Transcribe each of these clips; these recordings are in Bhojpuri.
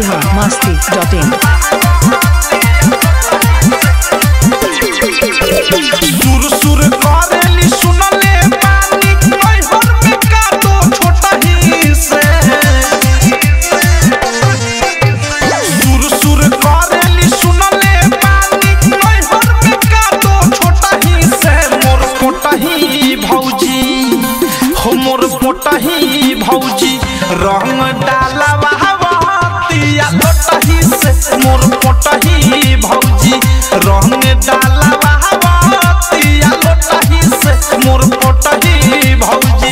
biharmasti.in सुर सुर करेली सुनले पानी नैहर में का तो छोटा ही से सुर सुर करेली सुनले पानी नैहर में का तो छोटा ही से मोर पोटा ही भौजी हो मोर पोटा ही भौजी रंग डाला बहावतिया लोटा ही से मोर पोटा ही भौजी रंग डाला मोर पोटा ही भौजी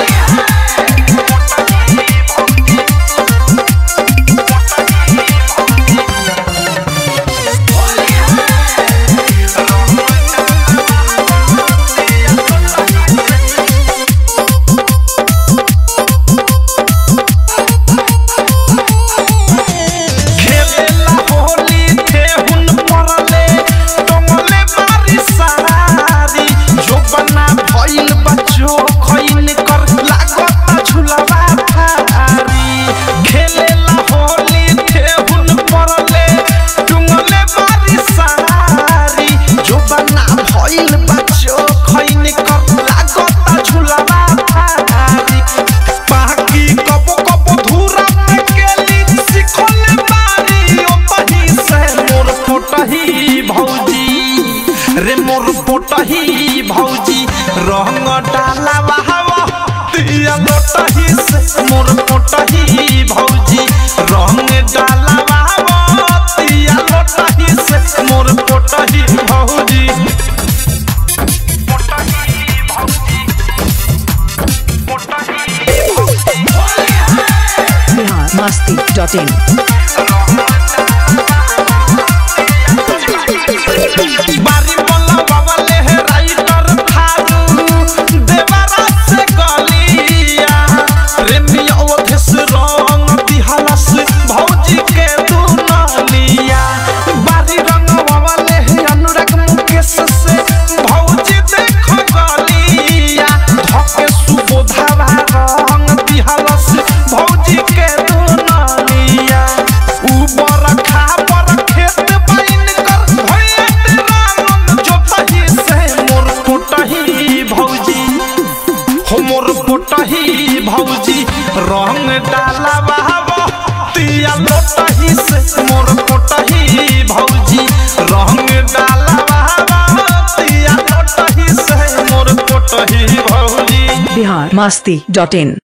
खेलेला होली थे हुन परले टंगले बारी सारी जो बना भइल बच्चो खइन कर लागत झुलवा थारी खेलेला होली थे हुन परले टंगले बारी सारी जो बना भइल बच्चो खइन कर लागत झुलवा थारी बाकी कबो कबो धूरा में गेली सिखले बारी ओ पही से मोर पोटा ही भौजी रे मोर पोटा ही भौजी रंग डाला बहावा तिया लोटा ही से मोर पोटा ही भौजी रंग डाला बहावा तिया लोटा ही से मोर पोटा ही भौजी पोटा ही भौजी पोटा ही भौजी biharmasti.in बारी बोला बाबा ले है राइटर थारू देवरा से गलिया प्रेमिया ओधस रंग दिहलस भौजी के दुनलिया बारी रंग बाबा ले है अनुराग मुकेश से भौजी देख गलिया धके सुबोधावा रंग दिहलस भौजी के दुनलिया ऊपर खा पर खेत पाइन कर भइल रंग जोतही से मोर पोटा ही भौजी हो मोर पोटा ही भौजी रंग डाला बहावा तिया लोटा ही से मोर पोटा ही भौजी रंग डाला बहावा तिया लोटा ही से मोर पोटा ही भौजी biharmasti.in